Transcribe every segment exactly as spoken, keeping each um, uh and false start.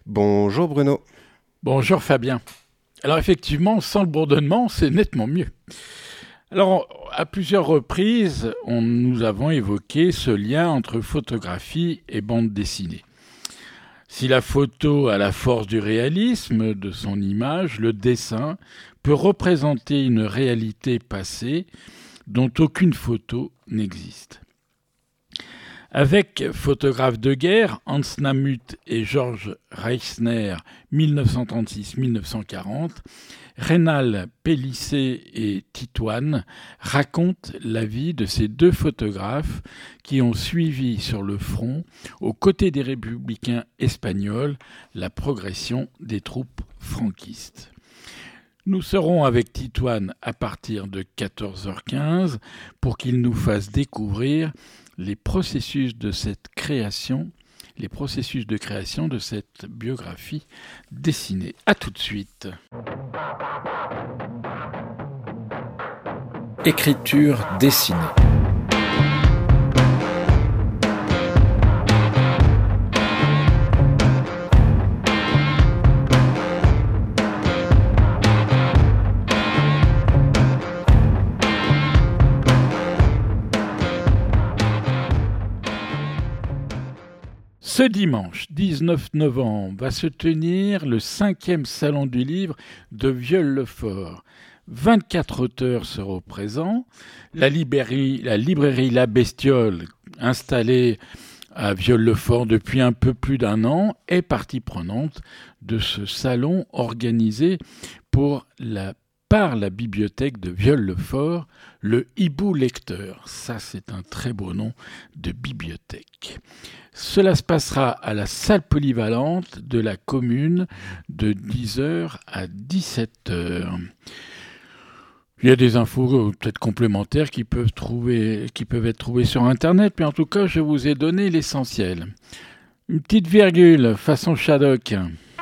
Bonjour Bruno. Bonjour Fabien. Alors effectivement, sans le bourdonnement, c'est nettement mieux. Alors, à plusieurs reprises, on, nous avons évoqué ce lien entre photographie et bande dessinée. Si la photo a la force du réalisme de son image, le dessin peut représenter une réalité passée dont aucune photo n'existe. Avec Photographes de guerre, Hans Namuth et Georges Reichsner, dix-neuf cent trente-six à dix-neuf cent quarante, Rénal Pélissier et Titoine racontent la vie de ces deux photographes qui ont suivi sur le front, aux côtés des républicains espagnols, la progression des troupes franquistes. Nous serons avec Titoine à partir de quatorze heures quinze pour qu'il nous fasse découvrir les processus de cette création, les processus de création de cette biographie dessinée. À tout de suite. Écriture dessinée. Ce dimanche dix-neuf novembre va se tenir le cinquième salon du livre de Vieux-le-Fort. vingt-quatre auteurs seront présents. La librairie, la librairie La Bestiole, installée à Vieux-le-Fort depuis un peu plus d'un an, est partie prenante de ce salon organisé pour la par la bibliothèque de Vieux-le-Fort, le Hibou Lecteur. Ça, c'est un très beau nom de bibliothèque. Cela se passera à la salle polyvalente de la commune de dix heures à dix-sept heures. Il y a des infos peut-être complémentaires qui peuvent, trouver, qui peuvent être trouvées sur Internet, mais en tout cas, je vous ai donné l'essentiel. Une petite virgule façon Shadok.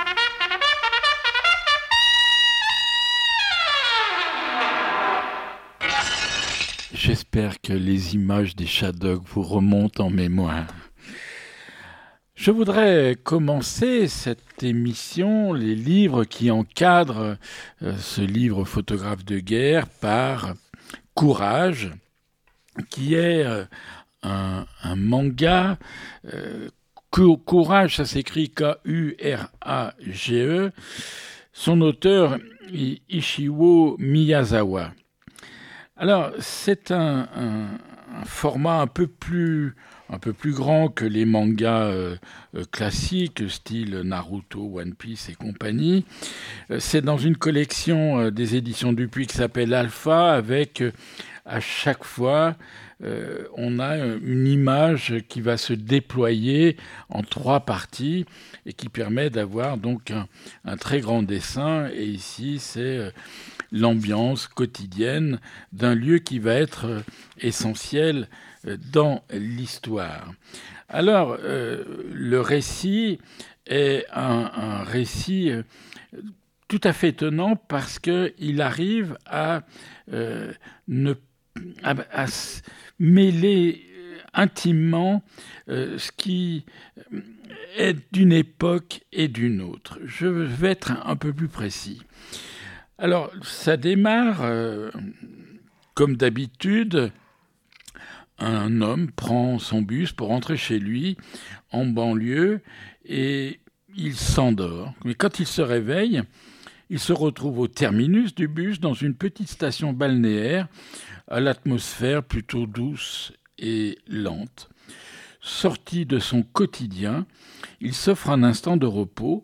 J'espère que les images des Shadok vous remontent en mémoire. Je voudrais commencer cette émission, les livres qui encadrent euh, ce livre Photographe de guerre, par Courage, qui est euh, un, un manga. Euh, Courage, ça s'écrit K U R A G E. Son auteur est Ishiwo Miyazawa. Alors, c'est un, un, un format un peu plus, un peu plus grand que les mangas euh, euh, classiques, style Naruto, One Piece et compagnie. Euh, c'est dans une collection euh, des éditions Dupuis qui s'appelle Alpha, avec euh, à chaque fois, euh, on a une image qui va se déployer en trois parties et qui permet d'avoir donc un, un très grand dessin. Et ici, c'est euh, l'ambiance quotidienne d'un lieu qui va être essentiel dans l'histoire. Alors, euh, le récit est un, un récit tout à fait étonnant parce qu'il arrive à, euh, ne, à, à mêler intimement euh, ce qui est d'une époque et d'une autre. Je vais être un, un peu plus précis. Alors, ça démarre, euh, comme d'habitude, un homme prend son bus pour rentrer chez lui, en banlieue, et il s'endort. Mais quand il se réveille, il se retrouve au terminus du bus, dans une petite station balnéaire, à l'atmosphère plutôt douce et lente. Sorti de son quotidien, il s'offre un instant de repos,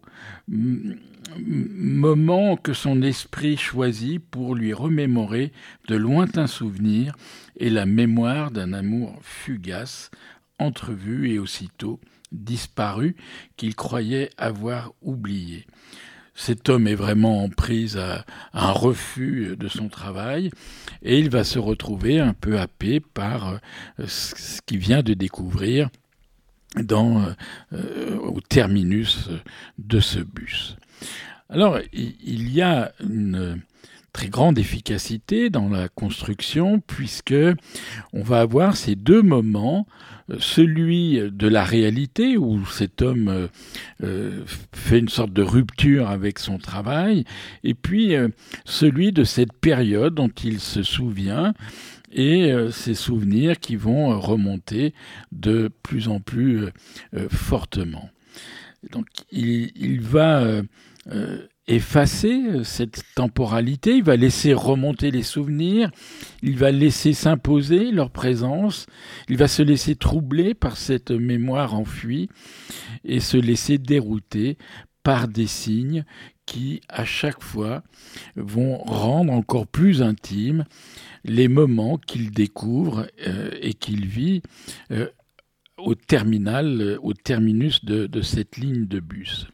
moment que son esprit choisit pour lui remémorer de lointains souvenirs et la mémoire d'un amour fugace, entrevu et aussitôt disparu, qu'il croyait avoir oublié. Cet homme est vraiment en prise à un refus de son travail et il va se retrouver un peu happé par ce qu'il vient de découvrir dans, euh, au terminus de ce bus. Alors, il y a une très grande efficacité dans la construction, puisque on va avoir ces deux moments, celui de la réalité où cet homme euh, euh, fait une sorte de rupture avec son travail, et puis euh, celui de cette période dont il se souvient, et euh, ces souvenirs qui vont remonter de plus en plus euh, fortement. Donc il, il va euh, euh, effacer cette temporalité, il va laisser remonter les souvenirs, il va laisser s'imposer leur présence, il va se laisser troubler par cette mémoire enfuie et se laisser dérouter par des signes qui, à chaque fois, vont rendre encore plus intimes les moments qu'il découvre euh, et qu'il vit euh, au terminal, euh, au terminus de, de cette ligne de bus.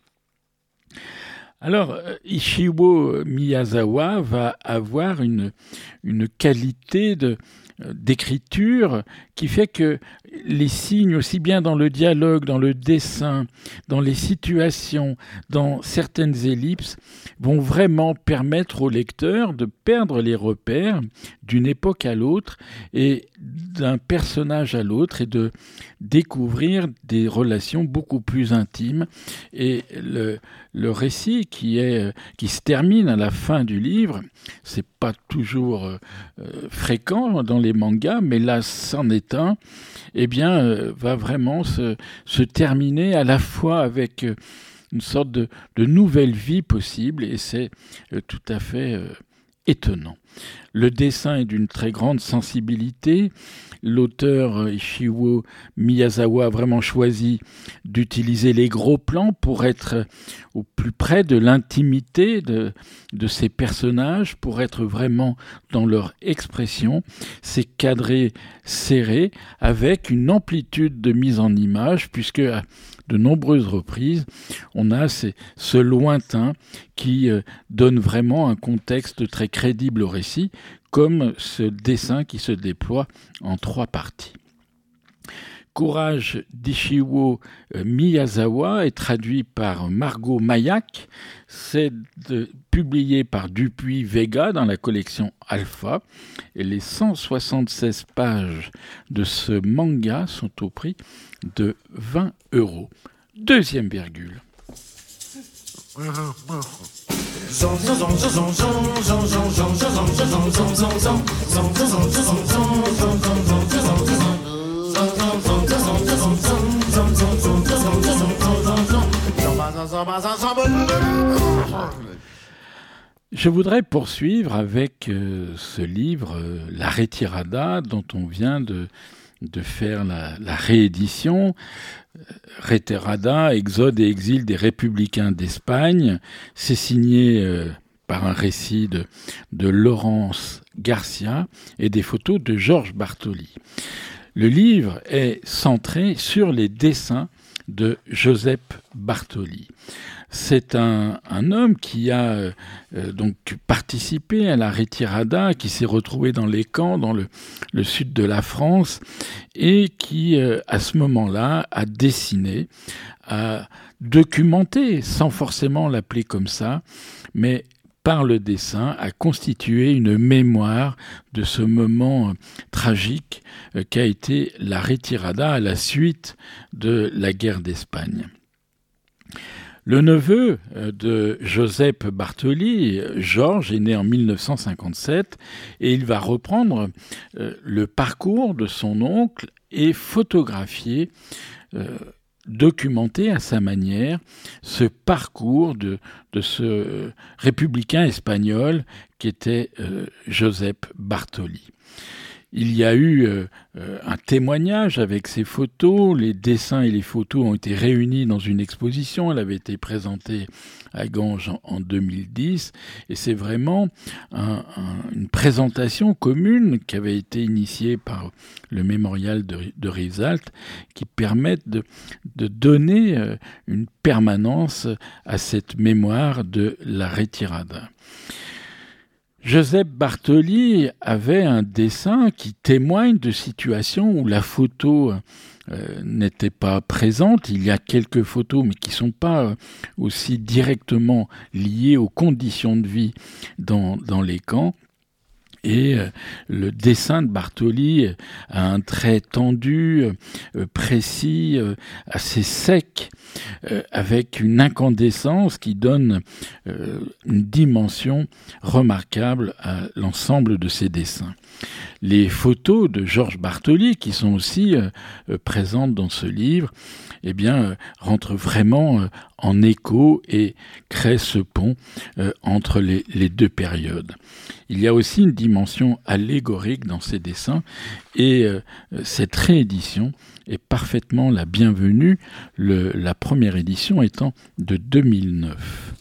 Alors, Ichiro Miyazawa va avoir une, une qualité de, d'écriture qui fait que les signes, aussi bien dans le dialogue, dans le dessin, dans les situations, dans certaines ellipses, vont vraiment permettre au lecteur de perdre les repères d'une époque à l'autre et d'un personnage à l'autre et de découvrir des relations beaucoup plus intimes. Et le, le récit qui, est, qui se termine à la fin du livre, c'est pas toujours euh, fréquent dans les mangas, mais là, c'en est un, eh bien, euh, va vraiment se, se terminer à la fois avec euh, une sorte de, de nouvelle vie possible, et c'est euh, tout à fait euh, étonnant. Le dessin est d'une très grande sensibilité. L'auteur Ichiro Miyazawa a vraiment choisi d'utiliser les gros plans pour être au plus près de l'intimité de, de ces personnages, pour être vraiment dans leur expression. C'est cadré, serré, avec une amplitude de mise en image, puisque à de nombreuses reprises, on a ces, ce lointain qui euh, donne vraiment un contexte très crédible au récit, comme ce dessin qui se déploie en trois parties. Courage d'Ichiro Miyazawa est traduit par Margot Maillac. C'est de, publié par Dupuis Vega dans la collection Alpha. Et les cent soixante-seize pages de ce manga sont au prix de vingt euros. Deuxième virgule. Je voudrais poursuivre avec euh, ce livre, euh, La Retirada, dont on vient de, de faire la, la réédition. Retirada, Exode et exil des républicains d'Espagne. C'est signé euh, par un récit de, de Laurence Garcia et des photos de Georges Bartoli. Le livre est centré sur les dessins de Josep Bartoli. C'est un, un homme qui a euh, donc participé à la Retirada, qui s'est retrouvé dans les camps dans le, le sud de la France et qui, euh, à ce moment-là, a dessiné, a documenté, sans forcément l'appeler comme ça, mais par le dessin, a constitué une mémoire de ce moment euh, tragique euh, qu'a été la Retirada à la suite de la guerre d'Espagne. Le neveu de Josep Bartoli, Georges, est né en mille neuf cent cinquante-sept et il va reprendre euh, le parcours de son oncle et photographier, euh, documenter à sa manière ce parcours de, de ce républicain espagnol qui était euh, Josep Bartoli. Il y a eu euh, un témoignage avec ces photos. Les dessins et les photos ont été réunis dans une exposition. Elle avait été présentée à Ganges en, en deux mille dix. Et c'est vraiment un, un, une présentation commune qui avait été initiée par le mémorial de, de Rivesaltes qui permettent de, de donner euh, une permanence à cette mémoire de la Retirada. Josep Bartoli avait un dessin qui témoigne de situations où la photo euh, n'était pas présente. Il y a quelques photos, mais qui ne sont pas euh, aussi directement liées aux conditions de vie dans, dans les camps. Et euh, le dessin de Bartoli a un trait tendu, euh, précis, euh, assez sec, euh, avec une incandescence qui donne euh, une dimension remarquable à l'ensemble de ses dessins. Les photos de Georges Bartoli, qui sont aussi euh, euh, présentes dans ce livre, eh bien, euh, rentrent vraiment euh, en écho et créent ce pont euh, entre les, les deux périodes. Il y a aussi une dimension allégorique dans ces dessins et euh, cette réédition est parfaitement la bienvenue, le, la première édition étant de deux mille neuf.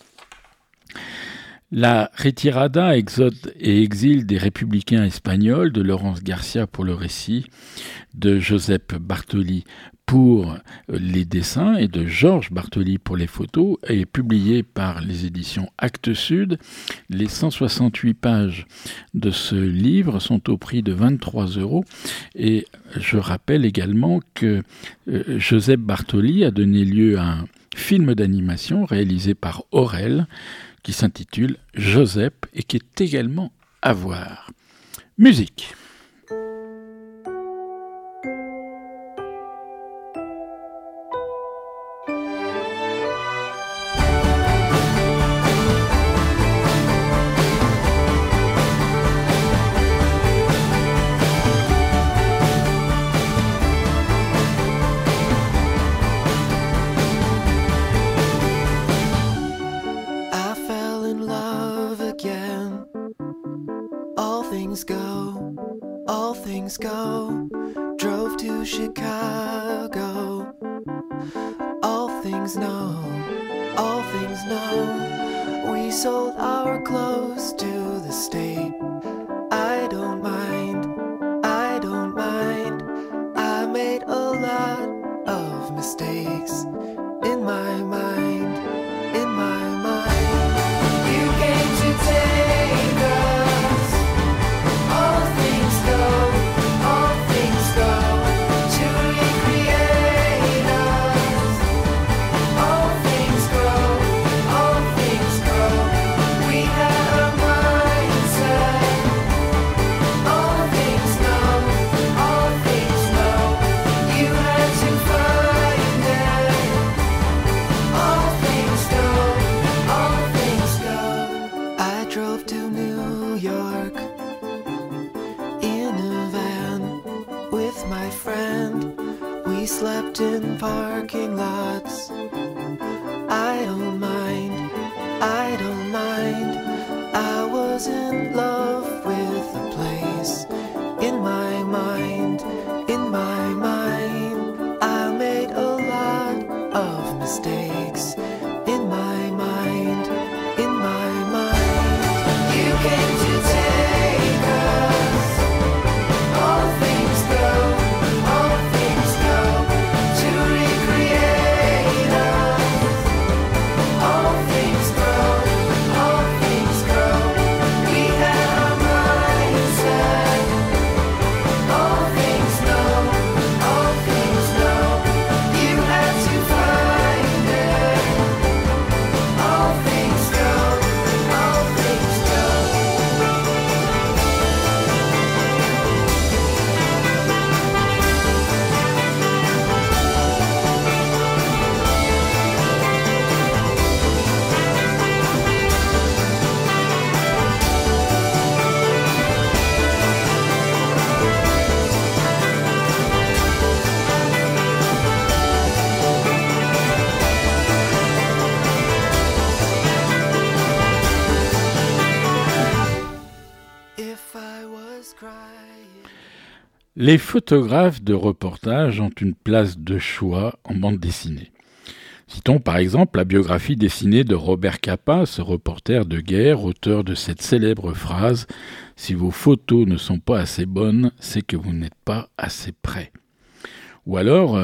La Retirada, exode et exil des républicains espagnols de Laurence Garcia pour le récit, de Josep Bartoli pour les dessins et de Georges Bartoli pour les photos est publiée par les éditions Actes Sud. Les cent soixante-huit pages de ce livre sont au prix de vingt-trois euros et je rappelle également que euh, Josep Bartoli a donné lieu à un film d'animation réalisé par Aurel qui s'intitule Joseph et qui est également à voir. Musique. Go, drove to Chicago. All things know, all things know. We sold our clothes to the state. I don't mind, I don't mind. I made a lot of mistakes in my mind, in my mind. You came to take us. All things go. Slept in parking lots. I don't mind, I don't mind. I was in love with the place. In my mind, in my mind. I made a lot of mistakes. In my mind, in my mind. You came to take us. All things go. Les photographes de reportage ont une place de choix en bande dessinée. Citons par exemple la biographie dessinée de Robert Capa, ce reporter de guerre, auteur de cette célèbre phrase « Si vos photos ne sont pas assez bonnes, c'est que vous n'êtes pas assez près ». Ou alors euh,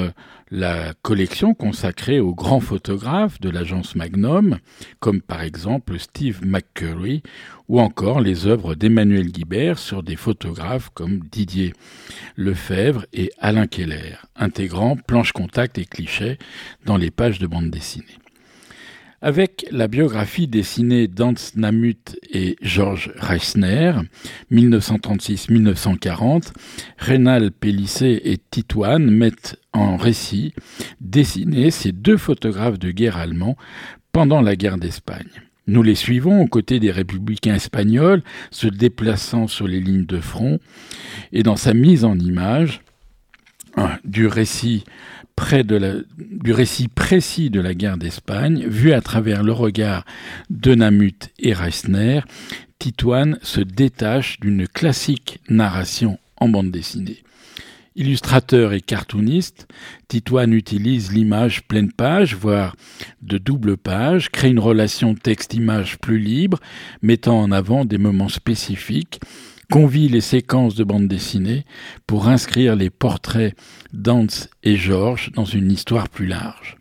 la collection consacrée aux grands photographes de l'agence Magnum, comme par exemple Steve McCurry, ou encore les œuvres d'Emmanuel Guibert sur des photographes comme Didier Lefebvre et Alain Keller, intégrant planche contact et clichés dans les pages de bande dessinée. Avec la biographie dessinée d'Hans Namuth et Georges Reisner, mille neuf cent trente-six à mille neuf cent quarante, Reynal Pélissier et Titoine mettent en récit dessiné ces deux photographes de guerre allemands pendant la guerre d'Espagne. Nous les suivons aux côtés des républicains espagnols se déplaçant sur les lignes de front et dans sa mise en image du récit près de la, du récit précis de la guerre d'Espagne, vu à travers le regard de Namuth et Reisner, Titoine se détache d'une classique narration en bande dessinée. Illustrateur et cartooniste, Titoine utilise l'image pleine page, voire de double page, crée une relation texte-image plus libre, mettant en avant des moments spécifiques, convie les séquences de bande dessinée pour inscrire les portraits d'Hans et Georges dans une histoire plus large.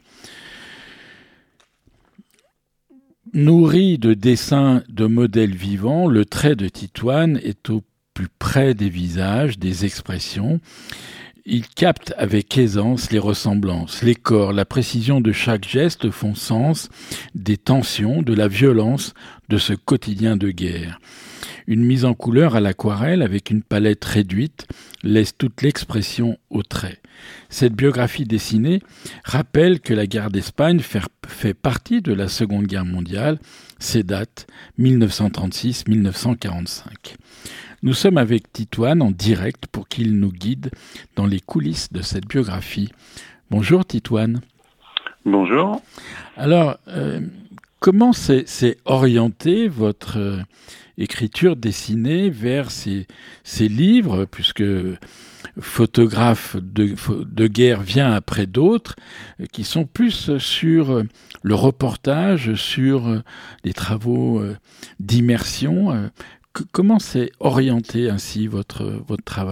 Nourri de dessins de modèles vivants, le trait de Titoine est au plus près des visages, des expressions. Il capte avec aisance les ressemblances, les corps, la précision de chaque geste font sens des tensions, de la violence de ce quotidien de guerre. Une mise en couleur à l'aquarelle avec une palette réduite laisse toute l'expression au trait. Cette biographie dessinée rappelle que la guerre d'Espagne fait partie de la Seconde Guerre mondiale. Ces dates mille neuf cent trente-six à mille neuf cent quarante-cinq. Nous sommes avec Titoine en direct pour qu'il nous guide dans les coulisses de cette biographie. Bonjour Titoine. Bonjour. Alors, euh, comment s'est, s'est orienté votre euh, écriture dessinée vers ces, ces livres, puisque photographe de, de guerre vient après d'autres, qui sont plus sur le reportage, sur les travaux d'immersion. Comment s'est orienté ainsi votre, votre travail ?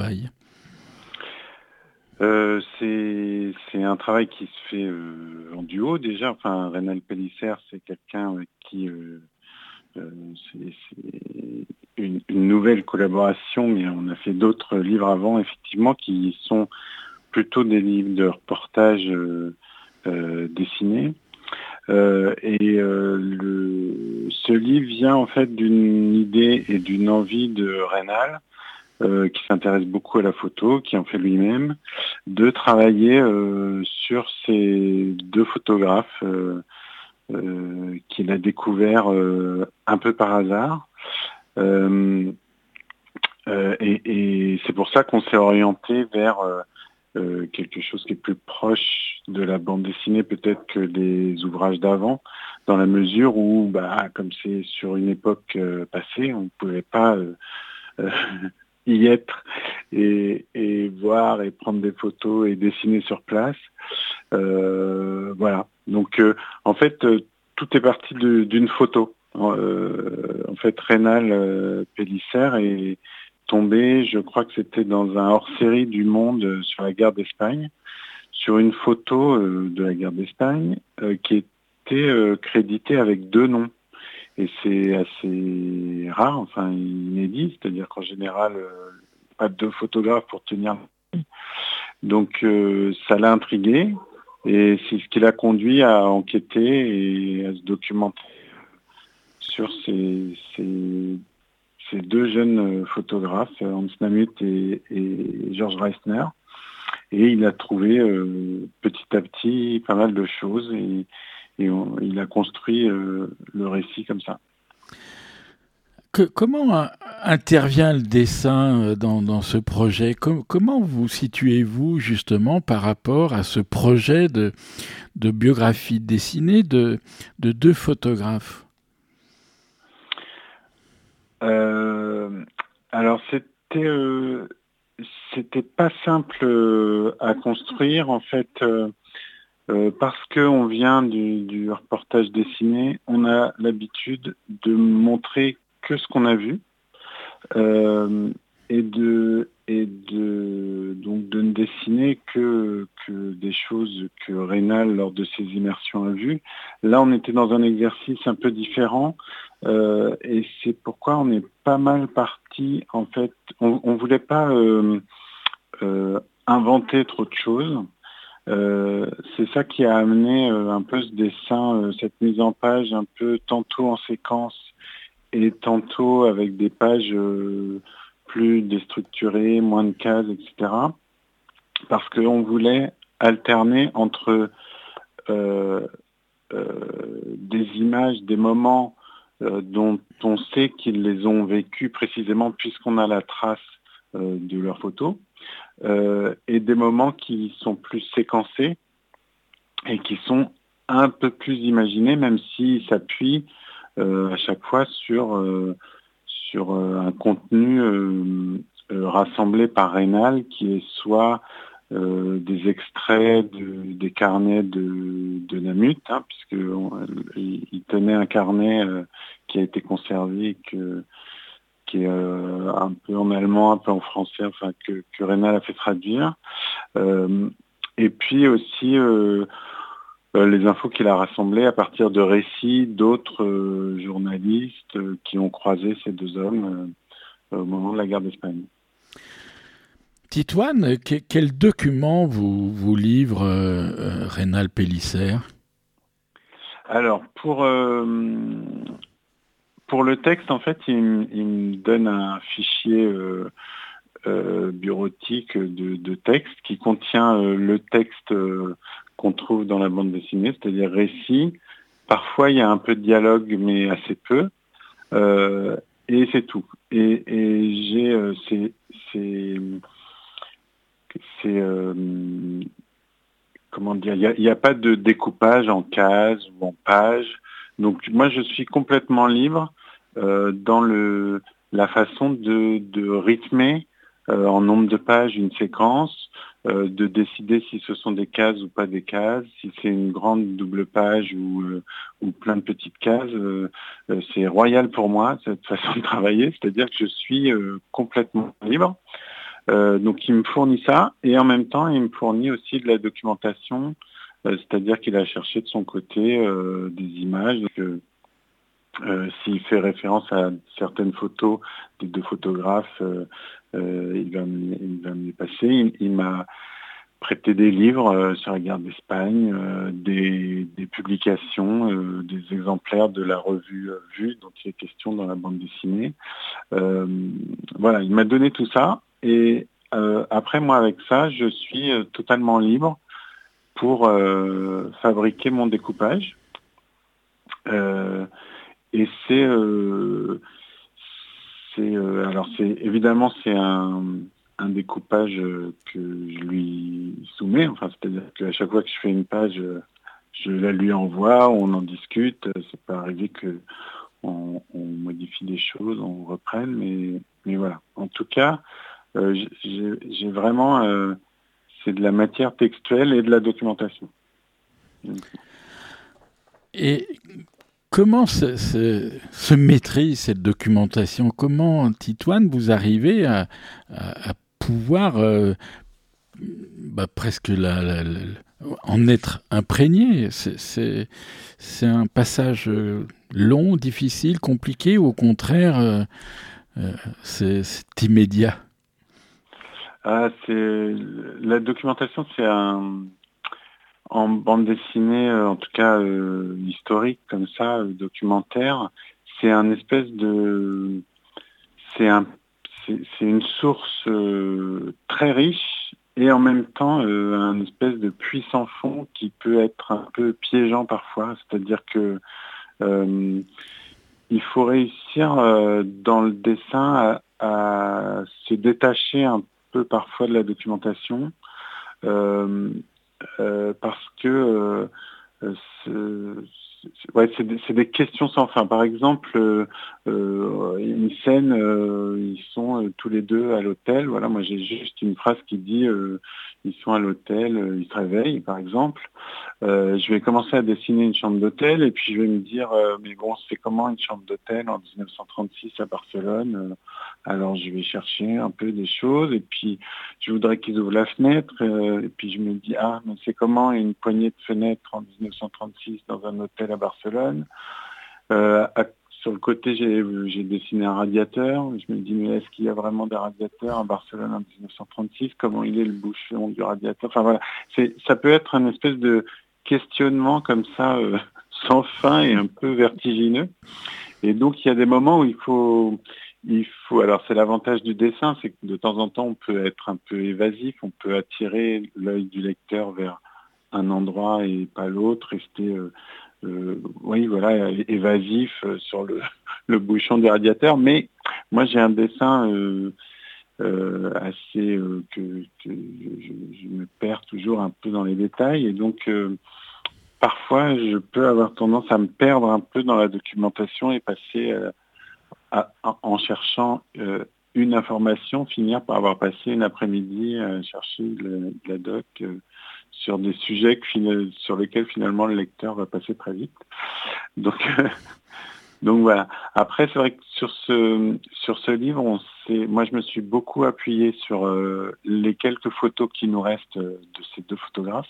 Euh, c'est, c'est un travail qui se fait euh, en duo déjà. Enfin, Reynal Pélissier, c'est quelqu'un avec qui euh, euh, c'est, c'est une, une nouvelle collaboration, mais on a fait d'autres livres avant, effectivement, qui sont plutôt des livres de reportage euh, euh, dessinés. Euh, et euh, le, ce livre vient en fait d'une idée et d'une envie de Reynal, Euh, qui s'intéresse beaucoup à la photo, qui en fait lui-même, de travailler euh, sur ces deux photographes euh, euh, qu'il a découverts euh, un peu par hasard. Euh, euh, et, et c'est pour ça qu'on s'est orienté vers euh, euh, quelque chose qui est plus proche de la bande dessinée peut-être que des ouvrages d'avant, dans la mesure où, bah, comme c'est sur une époque euh, passée, on ne pouvait pas... Euh, euh, y être et, et voir et prendre des photos et dessiner sur place. Euh, voilà. Donc, euh, en fait, euh, tout est parti de, d'une photo. Euh, en fait, Reynal euh, Pélissier est tombé, je crois que c'était dans un hors-série du Monde euh, sur la guerre d'Espagne, sur une photo euh, de la guerre d'Espagne euh, qui était euh, créditée avec deux noms. Et c'est assez rare, enfin inédit, c'est-à-dire qu'en général, euh, pas deux photographes pour tenir. Donc euh, ça l'a intrigué et c'est ce qui l'a conduit à enquêter et à se documenter sur ces, ces, ces deux jeunes photographes, Hans Namuth et, et Georges Reisner. Et il a trouvé euh, petit à petit pas mal de choses et Et on, il a construit euh, le récit comme ça. Que, comment intervient le dessin dans, dans ce projet ? Com- Comment vous situez-vous justement par rapport à ce projet de, de biographie dessinée de, de deux photographes ? euh, Alors c'était euh, c'était pas simple euh, à construire en fait. Euh, Euh, parce qu'on vient du, du reportage dessiné, on a l'habitude de montrer que ce qu'on a vu euh, et, de, et de, donc de ne dessiner que, que des choses que Rénal, lors de ses immersions, a vues. Là, on était dans un exercice un peu différent, euh, et c'est pourquoi on est pas mal parti. En fait, on ne voulait pas euh, euh, inventer trop de choses. Euh, c'est ça qui a amené euh, un peu ce dessin, euh, cette mise en page un peu tantôt en séquence et tantôt avec des pages euh, plus déstructurées, moins de cases, et cetera. Parce qu'on voulait alterner entre euh, euh, des images, des moments euh, dont on sait qu'ils les ont vécus précisément puisqu'on a la trace euh, de leurs photos, euh, et des moments qui sont plus séquencés et qui sont un peu plus imaginés, même s'ils s'appuient euh, à chaque fois sur, euh, sur euh, un contenu euh, euh, rassemblé par Rénal, qui est soit euh, des extraits de, des carnets de, de Namut, hein, puisqu'il tenait un carnet euh, qui a été conservé, que, qui est euh, un peu en allemand, un peu en français, enfin que, que Rénal a fait traduire. Euh, et puis aussi euh, euh, les infos qu'il a rassemblées à partir de récits d'autres euh, journalistes euh, qui ont croisé ces deux hommes euh, au moment de la guerre d'Espagne. Titoine, que, quel document vous, vous livre euh, Rénal Pélissière ? Alors, pour, euh, pour le texte, en fait, il, il me donne un fichier euh, euh, bureautique de, de texte qui contient euh, le texte euh, qu'on trouve dans la bande dessinée, c'est-à-dire récit. Parfois, il y a un peu de dialogue, mais assez peu. Euh, et c'est tout. Et, et j'ai... Euh, c'est... c'est C'est, euh, comment dire, il n'y a, a pas de découpage en cases ou en pages. Donc moi, je suis complètement libre euh, dans le, la façon de, de rythmer euh, en nombre de pages une séquence, euh, de décider si ce sont des cases ou pas des cases, si c'est une grande double page ou, euh, ou plein de petites cases. Euh, euh, c'est royal pour moi, cette façon de travailler, c'est-à-dire que je suis euh, complètement libre. Euh, donc il me fournit ça, et en même temps il me fournit aussi de la documentation, euh, c'est-à-dire qu'il a cherché de son côté euh, des images. Donc, euh, euh, s'il fait référence à certaines photos des deux photographes, euh, euh, il, va me, il va me les passer. Il, il m'a prêté des livres euh, sur la guerre d'Espagne, euh, des, des publications, euh, des exemplaires de la revue euh, Vue dont il est question dans la bande dessinée. Euh, voilà, il m'a donné tout ça. Et euh, après, moi, avec ça, je suis euh, totalement libre pour euh, fabriquer mon découpage. Euh, et c'est, euh, c'est euh, alors c'est évidemment c'est un, un découpage que je lui soumets. Enfin, c'est-à-dire qu'à chaque fois que je fais une page, je la lui envoie, on en discute. C'est pas arrivé que on, on modifie des choses, on reprenne, mais mais voilà. En tout cas. Euh, j'ai, j'ai vraiment, euh, c'est de la matière textuelle et de la documentation. Et comment se, se, se maîtrise cette documentation ? Comment, Titoine, vous arrivez à, à, à pouvoir euh, bah, presque la, la, la, en être imprégné ? c'est, c'est, c'est un passage long, difficile, compliqué, ou au contraire, euh, euh, c'est, c'est immédiat ? Ah, c'est la documentation, c'est un en bande dessinée, euh, en tout cas euh, historique comme ça, euh, documentaire. C'est un espèce de, c'est un, c'est, c'est une source euh, très riche et en même temps euh, un espèce de puits sans fond qui peut être un peu piégeant parfois. C'est-à-dire que euh, il faut réussir euh, dans le dessin à, à se détacher un peu parfois de la documentation, euh, euh, parce que euh, c'est, c'est, ouais, c'est, des, c'est des questions sans fin. Par exemple, euh, euh, une scène, euh, ils sont euh, tous les deux à l'hôtel. Voilà, moi j'ai juste une phrase qui dit euh, ils sont à l'hôtel, euh, ils se réveillent, par exemple. Euh, je vais commencer à dessiner une chambre d'hôtel et puis je vais me dire euh, mais bon, c'est comment une chambre d'hôtel en dix-neuf cent trente-six à Barcelone. euh, alors je vais chercher un peu des choses et puis je voudrais qu'ils ouvrent la fenêtre euh, et puis je me dis ah mais c'est comment une poignée de fenêtres en dix-neuf cent trente-six dans un hôtel à Barcelone. Euh, à, sur le côté j'ai, j'ai dessiné un radiateur. Je me dis mais est-ce qu'il y a vraiment des radiateurs à Barcelone en dix-neuf cent trente-six? Comment il est le bouchon du radiateur? Enfin voilà, c'est, ça peut être une espèce de questionnement comme ça euh, sans fin et un peu vertigineux. Et donc il y a des moments où il faut, il faut. Alors c'est l'avantage du dessin, c'est que de temps en temps on peut être un peu évasif, on peut attirer l'œil du lecteur vers un endroit et pas l'autre, rester, euh, euh, oui voilà, évasif euh, sur le, le bouchon du radiateur. Mais moi j'ai un dessin euh, euh, assez euh, que, que je, je me perds toujours un peu dans les détails et donc euh, parfois, je peux avoir tendance à me perdre un peu dans la documentation et passer euh, à, à, en cherchant euh, une information, finir par avoir passé une après-midi à chercher de la doc euh, sur des sujets que, sur lesquels finalement le lecteur va passer très vite. Donc, euh, donc voilà. Après, c'est vrai que sur ce sur ce livre, on s'est, moi je me suis beaucoup appuyé sur euh, les quelques photos qui nous restent de ces deux photographes.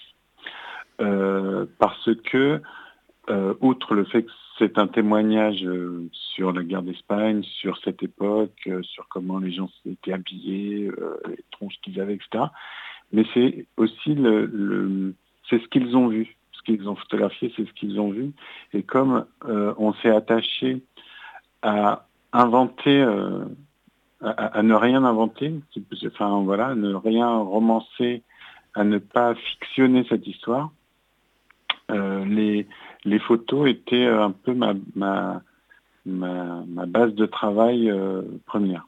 Euh, parce que, euh, outre le fait que c'est un témoignage euh, sur la guerre d'Espagne, sur cette époque, euh, sur comment les gens étaient habillés, euh, les tronches qu'ils avaient, et cetera. Mais c'est aussi le, le c'est ce qu'ils ont vu, ce qu'ils ont photographié, c'est ce qu'ils ont vu. Et comme euh, on s'est attaché à inventer, euh, à, à ne rien inventer, enfin voilà, à ne rien romancer, à ne pas fictionner cette histoire. Euh, les, les photos étaient un peu ma, ma, ma, ma base de travail euh, première.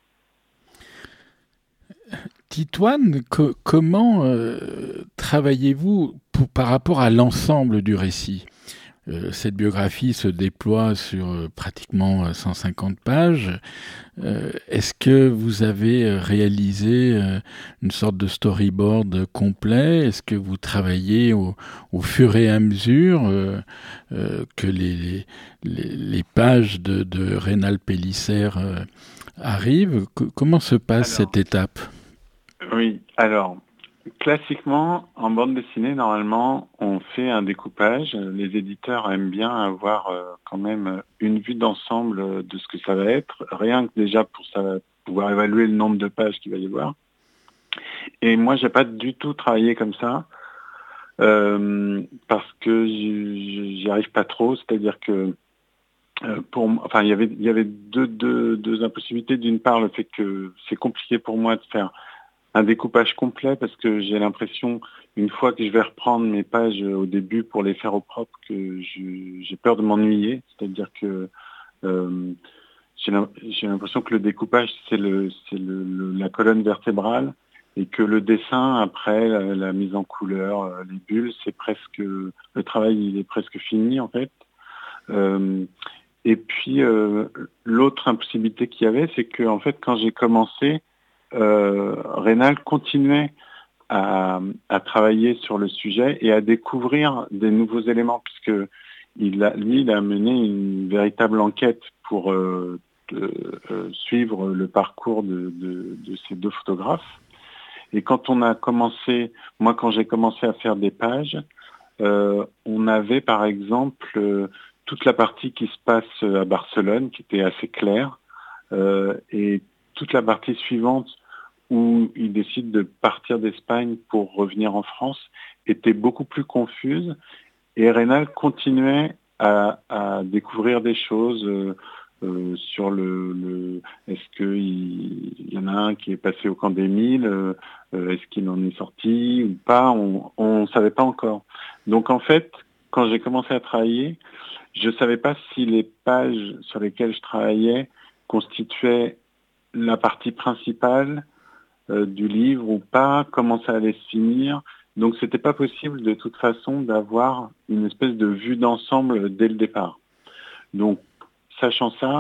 Titoine, co- comment euh, travaillez-vous pour, par rapport à l'ensemble du récit ? Euh, cette biographie se déploie sur euh, pratiquement cent cinquante pages. Euh, est-ce que vous avez réalisé euh, une sorte de storyboard complet? Est-ce que vous travaillez au, au fur et à mesure euh, euh, que les, les, les pages de, de Reynal Pélissière euh, arrivent? C- comment se passe Alors, cette étape? Oui, alors, classiquement, en bande dessinée, normalement, on fait un découpage. Les éditeurs aiment bien avoir euh, quand même une vue d'ensemble de ce que ça va être, rien que déjà pour ça, pouvoir évaluer le nombre de pages qu'il va y avoir. Et moi, j'ai pas du tout travaillé comme ça, euh, parce que j'y j'y arrive pas trop, c'est-à-dire que euh, pour, enfin, il y avait, il y avait deux, deux, deux impossibilités. D'une part, le fait que c'est compliqué pour moi de faire un découpage complet parce que j'ai l'impression, une fois que je vais reprendre mes pages au début pour les faire au propre, que je, j'ai peur de m'ennuyer. C'est-à-dire que euh, j'ai l'impression que le découpage, c'est, le, c'est le, le, la colonne vertébrale et que le dessin, après, la, la mise en couleur, les bulles, c'est presque, le travail, il est presque fini, en fait. Euh, et puis, euh, l'autre impossibilité qu'il y avait, c'est que, en fait, quand j'ai commencé, Euh, Reynal continuait à, à travailler sur le sujet et à découvrir des nouveaux éléments, puisque il a, lui, il a mené une véritable enquête pour euh, de, euh, suivre le parcours de, de, de ces deux photographes. Et quand on a commencé, moi quand j'ai commencé à faire des pages, euh, on avait par exemple euh, toute la partie qui se passe à Barcelone, qui était assez claire, euh, et toute la partie suivante où il décide de partir d'Espagne pour revenir en France, était beaucoup plus confuse. Et Reynal continuait à, à découvrir des choses euh, euh, sur le, le est-ce qu'il y en a un qui est passé au camp d'Émile, euh, est-ce qu'il en est sorti ou pas, on ne savait pas encore. Donc en fait, quand j'ai commencé à travailler, je ne savais pas si les pages sur lesquelles je travaillais constituaient la partie principale Euh, du livre ou pas, comment ça allait se finir. Donc c'était pas possible de toute façon d'avoir une espèce de vue d'ensemble dès le départ. Donc sachant ça,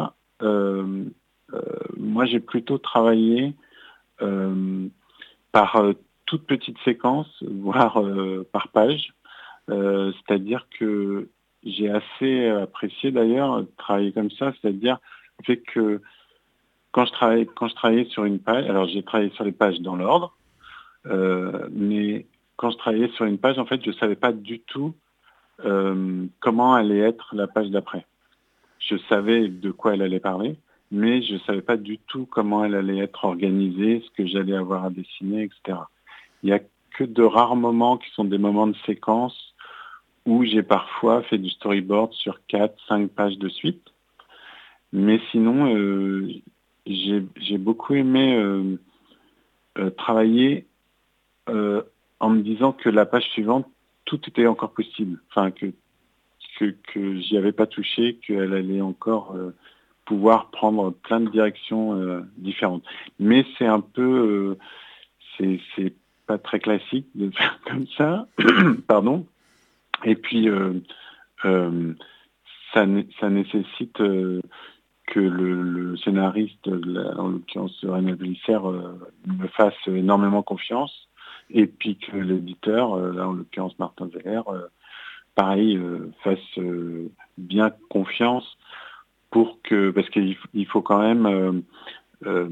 euh, euh, moi j'ai plutôt travaillé euh, par euh, toute petite séquence, voire euh, par page. Euh, c'est-à-dire que j'ai assez apprécié d'ailleurs de travailler comme ça, c'est-à-dire le fait que quand je travaillais, quand je travaillais sur une page, alors j'ai travaillé sur les pages dans l'ordre, euh, mais quand je travaillais sur une page, en fait, je ne savais pas du tout euh, comment allait être la page d'après. Je savais de quoi elle allait parler, mais je ne savais pas du tout comment elle allait être organisée, ce que j'allais avoir à dessiner, et cetera. Il n'y a que de rares moments qui sont des moments de séquence où j'ai parfois fait du storyboard sur quatre, cinq pages de suite. Mais sinon, euh, j'ai, j'ai beaucoup aimé euh, euh, travailler euh, en me disant que la page suivante, tout était encore possible. Enfin, que, que, que j'y avais pas touché, qu'elle allait encore euh, pouvoir prendre plein de directions euh, différentes. Mais c'est un peu... Euh, c'est, c'est pas très classique de faire comme ça. Pardon. Et puis, euh, euh, ça, ça nécessite euh, que le, le scénariste, en l'occurrence René Pelisser, euh, me fasse énormément confiance. Et puis que l'éditeur, euh, là en l'occurrence Martin Zeller, euh, pareil, euh, fasse euh, bien confiance pour que, parce qu'il il faut quand même euh, euh,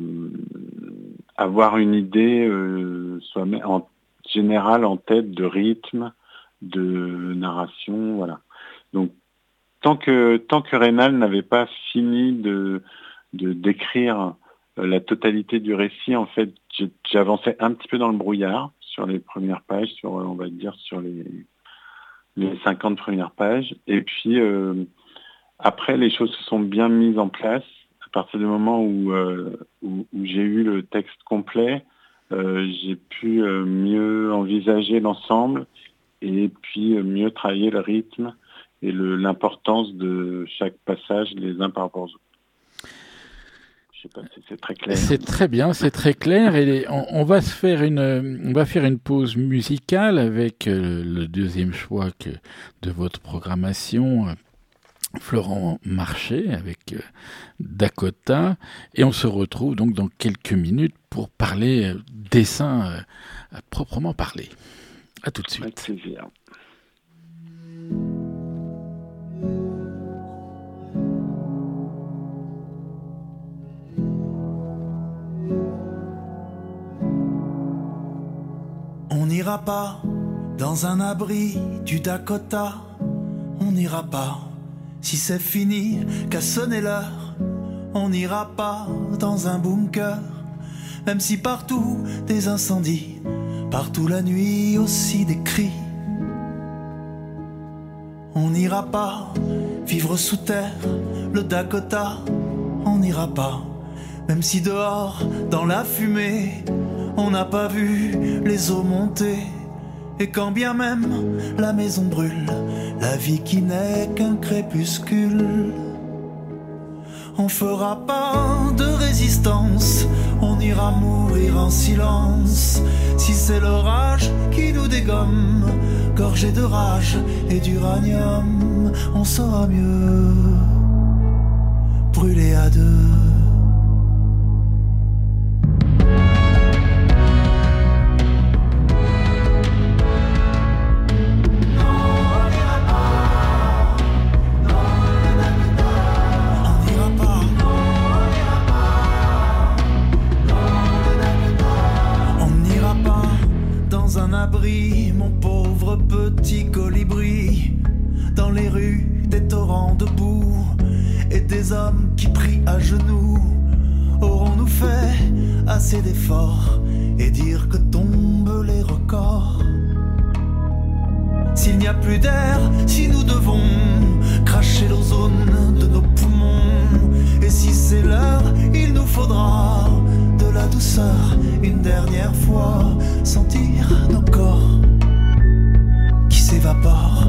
avoir une idée euh, soit en général en tête de rythme, de narration, voilà. Donc tant que tant que Rénal n'avait pas fini de de d'écrire la totalité du récit, en fait, j'avançais un petit peu dans le brouillard sur les premières pages, sur on va dire sur les les cinquante premières pages, et puis euh, après les choses se sont bien mises en place à partir du moment où euh, où, où j'ai eu le texte complet, euh, j'ai pu euh, mieux envisager l'ensemble. Et puis mieux travailler le rythme et le, l'importance de chaque passage les uns par rapport aux autres. Je sais pas si c'est très clair. C'est très bien, c'est très clair. Et les, on, on va se faire une, on va faire une pause musicale avec euh, le deuxième choix que, de votre programmation, euh, Florent Marché avec euh, Dakota. Et on se retrouve donc dans quelques minutes pour parler euh, dessin euh, à proprement parler. À tout de suite. Avec plaisir. On n'ira pas dans un abri du Dakota. On n'ira pas si c'est fini qu'a sonné l'heure. On n'ira pas dans un bunker, même si partout des incendies. Partout la nuit aussi des cris. On n'ira pas vivre sous terre, le Dakota. On n'ira pas, même si dehors, dans la fumée, on n'a pas vu les eaux monter. Et quand bien même la maison brûle, la vie qui n'est qu'un crépuscule. On fera pas de résistance, on ira mourir en silence. Si c'est l'orage qui nous dégomme, gorgé de rage et d'uranium, on saura mieux brûler à deux. Mon pauvre petit colibri, dans les rues des torrents de boue et des hommes qui prient à genoux. Aurons-nous fait assez d'efforts et dire que tombent les records? S'il n'y a plus d'air, si nous devons cracher l'ozone de nos poumons, et si c'est l'heure, il nous faudra de la douceur une dernière fois, sentir nos corps qui s'évaporent.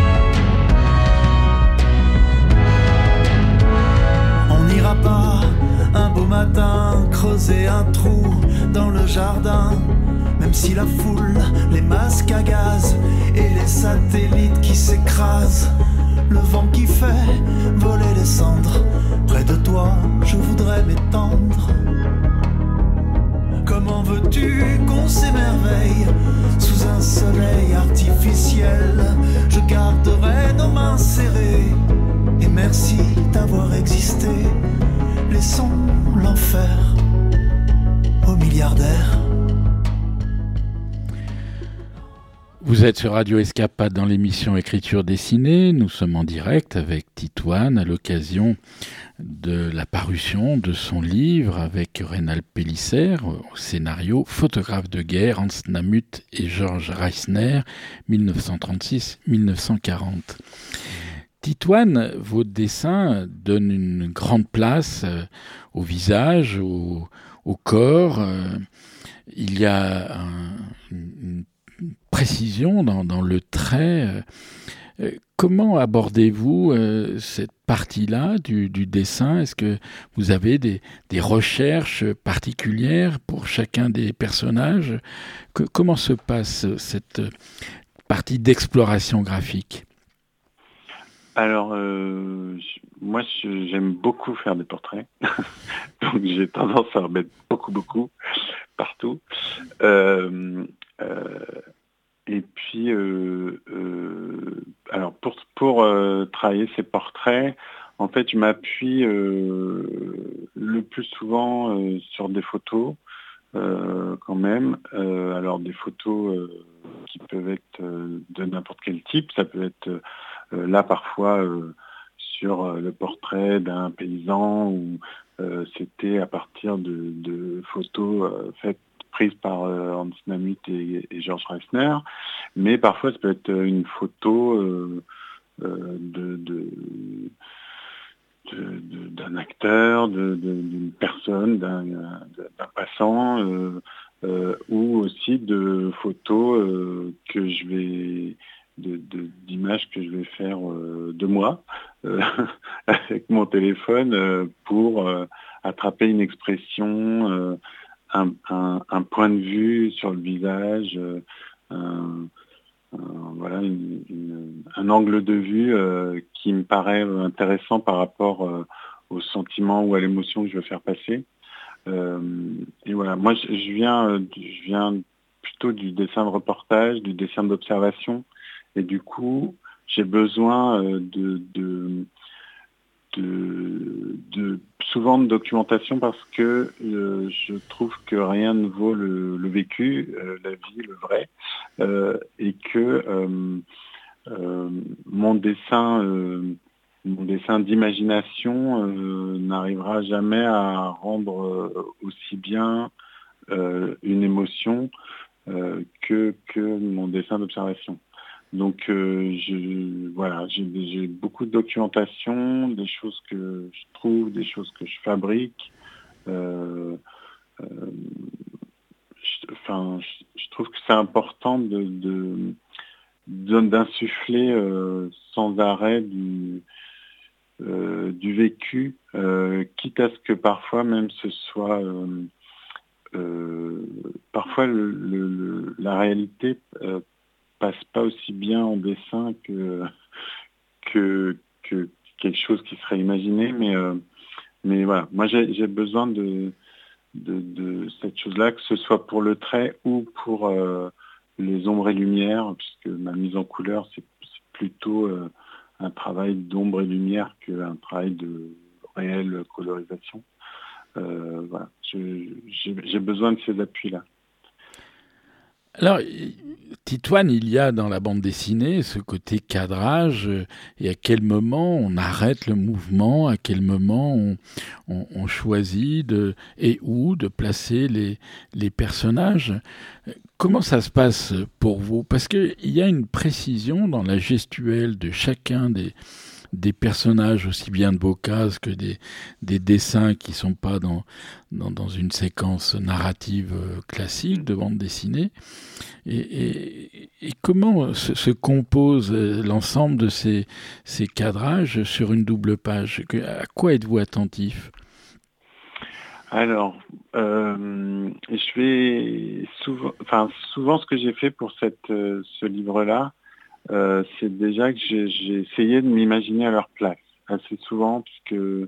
On n'ira pas matin, creuser un trou dans le jardin. Même si la foule, les masques à gaz et les satellites qui s'écrasent, le vent qui fait voler les cendres, près de toi je voudrais m'étendre. Comment veux-tu qu'on s'émerveille sous un soleil artificiel? Je garderai nos mains serrées et merci d'avoir existé. Laissons l'enfer aux milliardaires. Vous êtes sur Radio Escapade dans l'émission Écriture dessinée. Nous sommes en direct avec Titoine à l'occasion de la parution de son livre avec Reynal Pélissière au scénario Photographe de guerre, Hans Namuth et Georges Reisner, dix-neuf cent trente-six à dix-neuf cent quarante. Titoine, vos dessins donnent une grande place au visage, au, au corps. Il y a un, une précision dans, dans le trait. Euh, comment abordez-vous euh, cette partie-là du, du dessin? Est-ce que vous avez des, des recherches particulières pour chacun des personnages? que, Comment se passe cette partie d'exploration graphique? Alors, euh, moi, je, j'aime beaucoup faire des portraits. Donc, j'ai tendance à en mettre beaucoup, beaucoup, partout. Euh, euh, et puis, euh, euh, alors, pour, pour euh, travailler ces portraits, en fait, je m'appuie euh, le plus souvent euh, sur des photos, euh, quand même. Euh, alors, des photos euh, qui peuvent être euh, de n'importe quel type. Ça peut être... Euh, Euh, là, parfois, euh, sur euh, le portrait d'un paysan, où euh, c'était à partir de, de photos euh, faites, prises par euh, Hans Namuth et, et Georges Reisner. Mais parfois, ça peut être une photo euh, euh, de, de, de, de, d'un acteur, de, de, d'une personne, d'un, d'un passant, euh, euh, ou aussi de photos euh, que je vais... De, de, d'images que je vais faire euh, de moi euh, avec mon téléphone euh, pour euh, attraper une expression, euh, un, un, un point de vue sur le visage, euh, un, un, voilà, une, une, un angle de vue euh, qui me paraît intéressant par rapport euh, au sentiment ou à l'émotion que je veux faire passer. Euh, et voilà, moi je, je viens, je viens plutôt du dessin de reportage, du dessin d'observation. Et du coup, j'ai besoin euh, de, de, de, de souvent de documentation parce que euh, je trouve que rien ne vaut le, le vécu, euh, la vie, le vrai, euh, et que euh, euh, mon dessin, euh, mon dessin d'imagination euh, n'arrivera jamais à rendre euh, aussi bien euh, une émotion euh, que, que mon dessin d'observation. Donc, euh, je, voilà, j'ai, j'ai beaucoup de documentation, des choses que je trouve, des choses que je fabrique. Euh, euh, je, enfin, je, je trouve que c'est important de, de, de d'insuffler euh, sans arrêt du, euh, du vécu, euh, quitte à ce que parfois même ce soit, euh, euh, parfois le, le, la réalité euh, passe pas aussi bien en dessin que que, que quelque chose qui serait imaginé, mais euh, mais voilà, moi j'ai, j'ai besoin de, de de cette chose-là, que ce soit pour le trait ou pour euh, les ombres et lumières, puisque ma mise en couleur c'est, c'est plutôt euh, un travail d'ombre et lumière qu'un travail de réelle colorisation. Euh, voilà, je, j'ai, j'ai besoin de ces appuis-là. Alors, Titoine, il y a dans la bande dessinée ce côté cadrage, et à quel moment on arrête le mouvement, à quel moment on, on, on choisit de, et où de placer les, les personnages. Comment ça se passe pour vous? Parce qu'il y a une précision dans la gestuelle de chacun des, des personnages, aussi bien de Bocase que des, des dessins qui ne sont pas dans, dans, dans une séquence narrative classique de bande dessinée. Et, et, et comment se, se compose l'ensemble de ces, ces cadrages sur une double page? À quoi êtes-vous attentif? Alors, euh, je vais souvent, enfin souvent ce que j'ai fait pour cette, euh, ce livre-là, euh, c'est déjà que j'ai, j'ai essayé de m'imaginer à leur place assez souvent, puisque euh,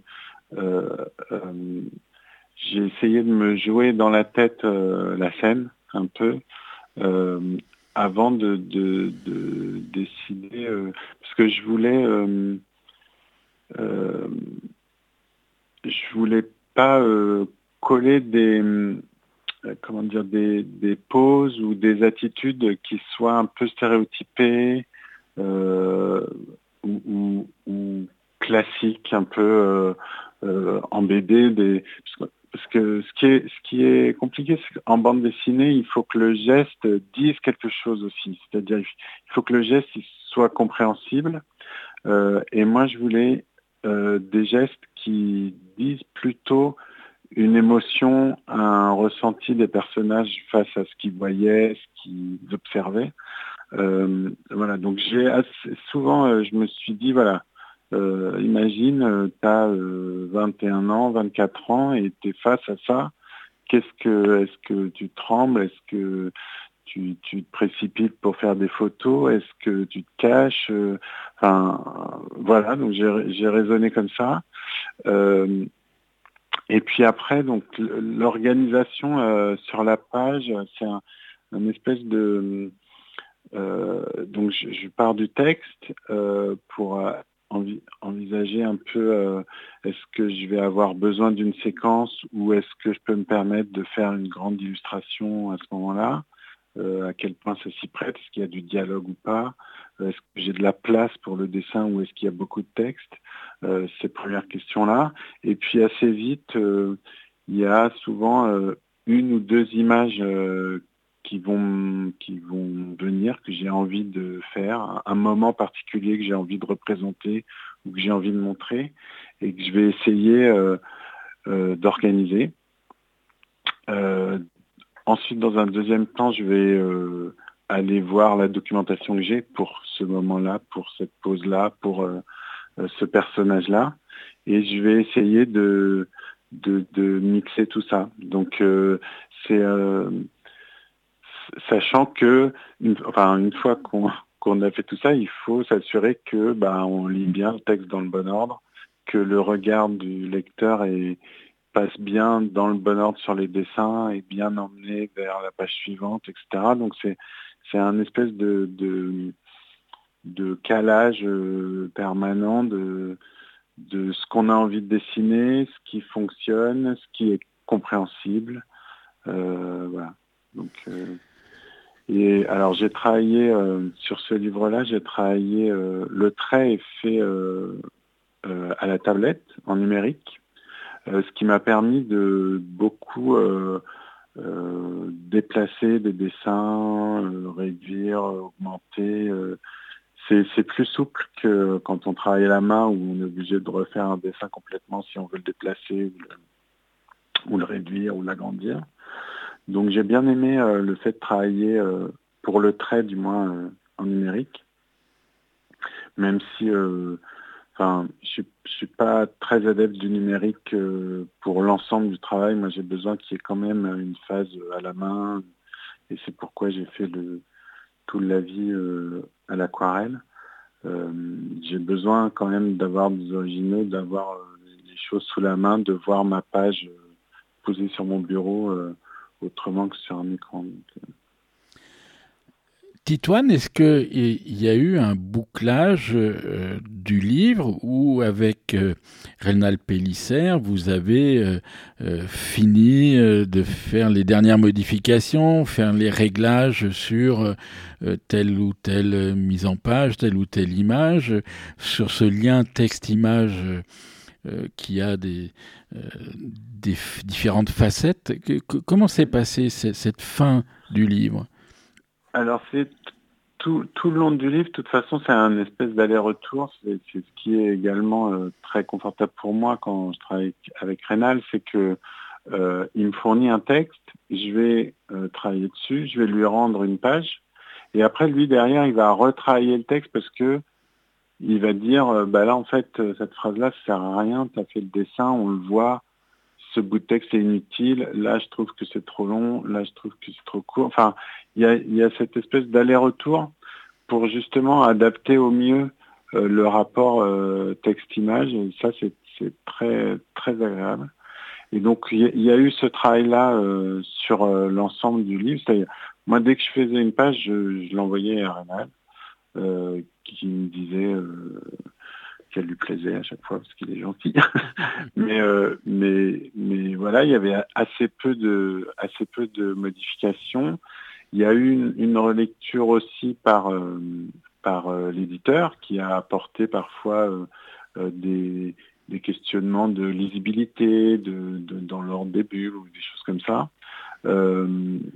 euh, j'ai essayé de me jouer dans la tête euh, la scène un peu euh, avant de, de, de décider, euh, parce que je voulais, euh, euh, je voulais pas euh, coller des comment dire des, des poses ou des attitudes qui soient un peu stéréotypées euh, ou, ou, ou classiques, un peu euh, euh, en B D. Des, parce que ce qui est, ce qui est compliqué, c'est qu'en bande dessinée, il faut que le geste dise quelque chose aussi. C'est-à-dire, il faut que le geste il soit compréhensible. Euh, et moi, je voulais euh, des gestes qui disent plutôt une émotion, un ressenti des personnages face à ce qu'ils voyaient, ce qu'ils observaient. Euh, voilà, donc j'ai assez, souvent, euh, je me suis dit, voilà, euh, imagine, euh, tu as euh, vingt et un ans, vingt-quatre ans, et tu es face à ça. Qu'est-ce que, est-ce que tu trembles? Est-ce que tu, tu te précipites pour faire des photos? Est-ce que tu te caches? euh, Enfin, voilà, donc j'ai, j'ai raisonné comme ça. Euh, Et puis après, donc l'organisation euh, sur la page, c'est un, un espèce de euh, donc je, je pars du texte euh, pour euh, envi- envisager un peu euh, est-ce que je vais avoir besoin d'une séquence ou est-ce que je peux me permettre de faire une grande illustration à ce moment-là, euh, à quel point ça s'y prête, est-ce qu'il y a du dialogue ou pas, est-ce que j'ai de la place pour le dessin ou est-ce qu'il y a beaucoup de texte, euh, ces premières questions-là. Et puis assez vite, euh, il y a souvent euh, une ou deux images euh, qui vont qui vont venir, que j'ai envie de faire, un moment particulier que j'ai envie de représenter ou que j'ai envie de montrer et que je vais essayer euh, euh, d'organiser. Euh, ensuite, dans un deuxième temps, je vais euh, aller voir la documentation que j'ai pour ce moment-là, pour cette pose-là, pour euh, ce personnage-là, et je vais essayer de de, de mixer tout ça. Donc euh, c'est euh, sachant que une, enfin une fois qu'on qu'on a fait tout ça, il faut s'assurer que bah on lit bien le texte dans le bon ordre, que le regard du lecteur est passe bien dans le bon ordre sur les dessins et bien emmené vers la page suivante, et cetera. Donc c'est c'est un espèce de de, de calage euh, permanent de de ce qu'on a envie de dessiner, ce qui fonctionne, ce qui est compréhensible. Euh, voilà. Donc, euh, et alors j'ai travaillé euh, sur ce livre-là, j'ai travaillé, euh, le trait est fait euh, euh, à la tablette, en numérique, euh, ce qui m'a permis de beaucoup euh, euh, déplacer des dessins, euh, réduire, augmenter. Euh, C'est, c'est plus souple que quand on travaille à la main où on est obligé de refaire un dessin complètement si on veut le déplacer ou le, ou le réduire ou l'agrandir. Donc j'ai bien aimé euh, le fait de travailler euh, pour le trait du moins euh, en numérique, même si euh, enfin, je ne suis pas très adepte du numérique euh, pour l'ensemble du travail. Moi j'ai besoin qu'il y ait quand même une phase à la main et c'est pourquoi j'ai fait le, tout l'avis euh, à l'aquarelle. Euh, j'ai besoin quand même d'avoir des originaux, d'avoir euh, les choses sous la main, de voir ma page euh, posée sur mon bureau euh, autrement que sur un écran. Donc, euh... Titoine, est-ce qu'il y a eu un bouclage euh, du livre où, avec euh, Rénal Pélissière, vous avez euh, euh, fini euh, de faire les dernières modifications, faire les réglages sur euh, telle ou telle mise en page, telle ou telle image, sur ce lien texte-image euh, qui a des, euh, des f- différentes facettes? Que, que, comment s'est passée cette, cette fin du livre? Alors c'est tout, tout le long du livre, de toute façon, c'est un espèce d'aller-retour. C'est, c'est ce qui est également euh, très confortable pour moi quand je travaille avec Rénal, c'est que euh, il me fournit un texte, je vais euh, travailler dessus, je vais lui rendre une page, et après lui derrière, il va retravailler le texte parce que il va dire, euh, bah là en fait, cette phrase-là, ça sert à rien, tu as fait le dessin, on le voit ce bout de texte est inutile, là je trouve que c'est trop long, là je trouve que c'est trop court. Enfin, il y a, y a cette espèce d'aller-retour pour justement adapter au mieux euh, le rapport euh, texte-image, et ça c'est, c'est très, très agréable. Et donc il y, y a eu ce travail-là euh, sur euh, l'ensemble du livre, c'est-à-dire, moi dès que je faisais une page, je, je l'envoyais à Rénal, euh, qui me disait... Euh, qu'elle lui plaisait à chaque fois parce qu'il est gentil. mais, euh, mais, mais voilà, il y avait assez peu de, assez peu de modifications. Il y a eu une, une relecture aussi par, euh, par euh, l'éditeur qui a apporté parfois euh, euh, des, des questionnements de lisibilité de, de, dans l'ordre des bulles ou des choses comme ça. Euh,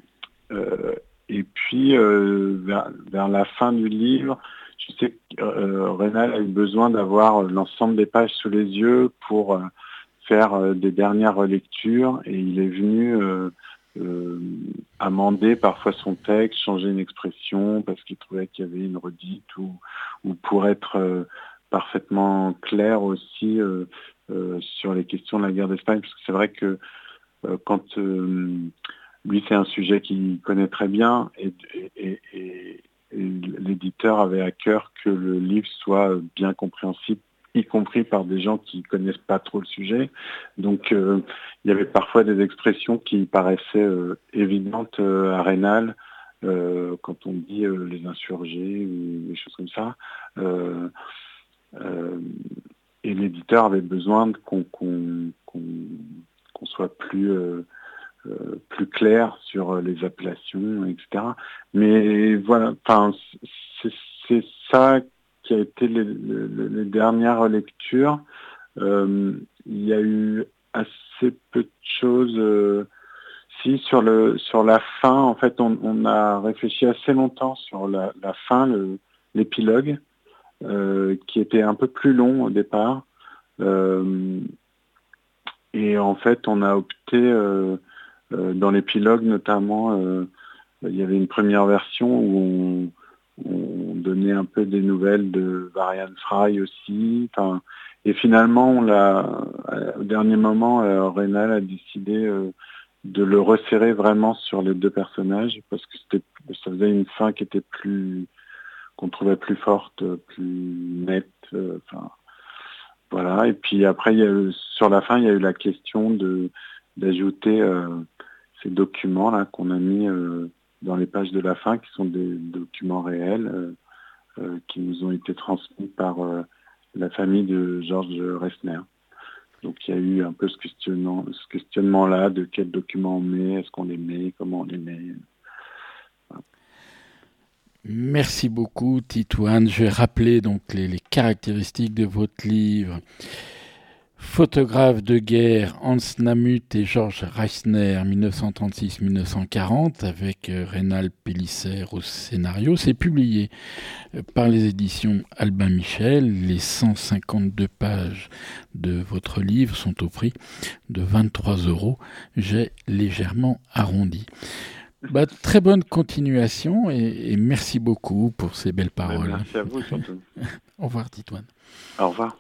euh, et puis, euh, vers, vers la fin du livre, je sais que euh, Rénal a eu besoin d'avoir l'ensemble des pages sous les yeux pour euh, faire euh, des dernières relectures et il est venu euh, euh, amender parfois son texte, changer une expression parce qu'il trouvait qu'il y avait une redite ou, ou pour être euh, parfaitement clair aussi euh, euh, sur les questions de la guerre d'Espagne, parce que c'est vrai que euh, quand euh, lui c'est un sujet qu'il connaît très bien et, et, et Et l'éditeur avait à cœur que le livre soit bien compréhensible, y compris par des gens qui connaissent pas trop le sujet. Donc, euh, il y avait parfois des expressions qui paraissaient euh, évidentes euh, à Rénal, euh, quand on dit euh, les insurgés ou des choses comme ça. Euh, euh, et l'éditeur avait besoin qu'on, qu'on, qu'on, qu'on soit plus... Euh, Euh, plus clair sur les appellations, et cetera. Mais voilà, enfin, c'est, c'est ça qui a été les, les, les dernières lectures. Euh, il y a eu assez peu de choses. Euh, si sur le sur la fin, en fait, on, on a réfléchi assez longtemps sur la, la fin, le, l'épilogue, euh, qui était un peu plus long au départ. Euh, et en fait, on a opté euh, dans l'épilogue notamment, euh, il y avait une première version où on, on donnait un peu des nouvelles de Varian Fry aussi. Enfin, et finalement, on l'a, au dernier moment, euh, Rénal a décidé euh, de le resserrer vraiment sur les deux personnages parce que c'était, ça faisait une fin qui était plus, qu'on trouvait plus forte, plus nette. Euh, enfin, voilà. Et puis après, il y a eu, sur la fin, il y a eu la question de d'ajouter euh, ces documents-là qu'on a mis euh, dans les pages de la fin, qui sont des documents réels, euh, euh, qui nous ont été transmis par euh, la famille de Georges Ressner. Donc il y a eu un peu ce questionnement, ce questionnement-là de quels documents on met, est-ce qu'on les met, comment on les met. Voilà. Merci beaucoup, Titouan. Je vais rappeler donc les, les caractéristiques de votre livre. Photographe de guerre, Hans Namuth et Georges Ressner, dix-neuf cent trente-six à dix-neuf cent quarante, avec Rénal Pélissier au scénario. C'est publié par les éditions Albin Michel. Les cent cinquante-deux pages de votre livre sont au prix de vingt-trois euros. J'ai légèrement arrondi. Bah, très bonne continuation et, et merci beaucoup pour ces belles paroles. Merci à vous surtout. Au revoir, Titouan. Au revoir.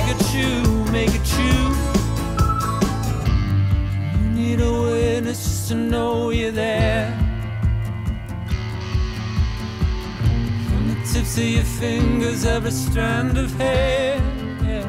To know you're there. From the tips of your fingers, every strand of hair. Yeah.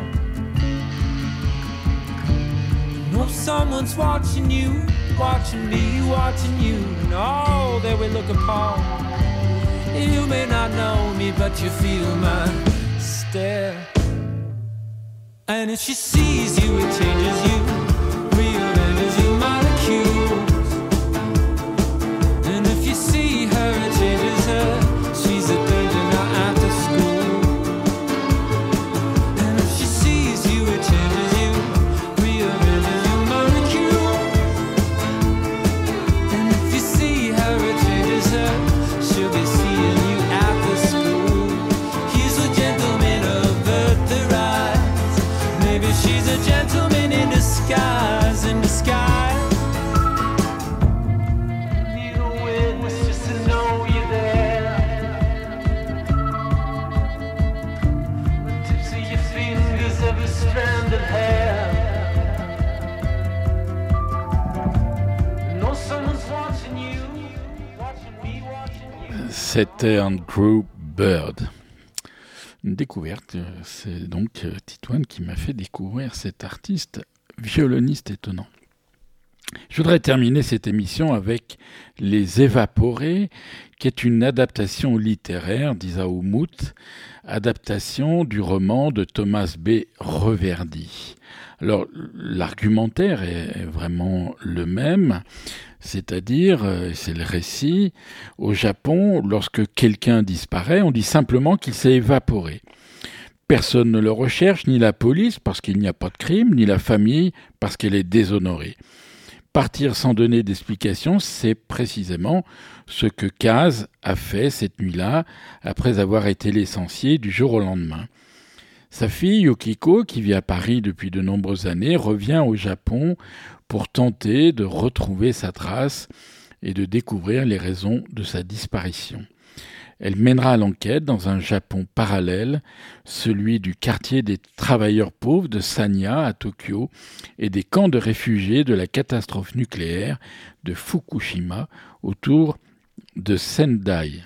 You know someone's watching you, watching me, watching you, and all that we look upon. You may not know me, but you feel my stare. And if she sees you, it changes you, rearranges your molecules. And if you see her, it changes her. She's a danger now after school. And if she sees you, it changes you, rearranges your molecules. And if you see her, it changes her. She'll be seeing you after school. He's a gentleman of earth rise. Maybe she's a gentleman in disguise, in disguise. Need a witness just to know you're there. The tips of your fingers, every strand of hair. Know someone's watching you, watching me, watching you. C'était Andrew Bird. Une découverte, c'est donc Titouan qui m'a fait découvrir cet artiste violoniste étonnant. Je voudrais terminer cette émission avec Les Évaporés, qui est une adaptation littéraire d'Isaou Mout, adaptation du roman de Thomas B. Reverdy. Alors, l'argumentaire est vraiment le même, c'est-à-dire, c'est le récit, au Japon, lorsque quelqu'un disparaît, on dit simplement qu'il s'est évaporé. Personne ne le recherche, ni la police, parce qu'il n'y a pas de crime, ni la famille, parce qu'elle est déshonorée. Partir sans donner d'explication, c'est précisément ce que Kaz a fait cette nuit-là, après avoir été licencié du jour au lendemain. Sa fille, Yukiko, qui vit à Paris depuis de nombreuses années, revient au Japon pour tenter de retrouver sa trace et de découvrir les raisons de sa disparition. Elle mènera l'enquête dans un Japon parallèle, celui du quartier des travailleurs pauvres de Sanya à Tokyo et des camps de réfugiés de la catastrophe nucléaire de Fukushima autour de Sendai.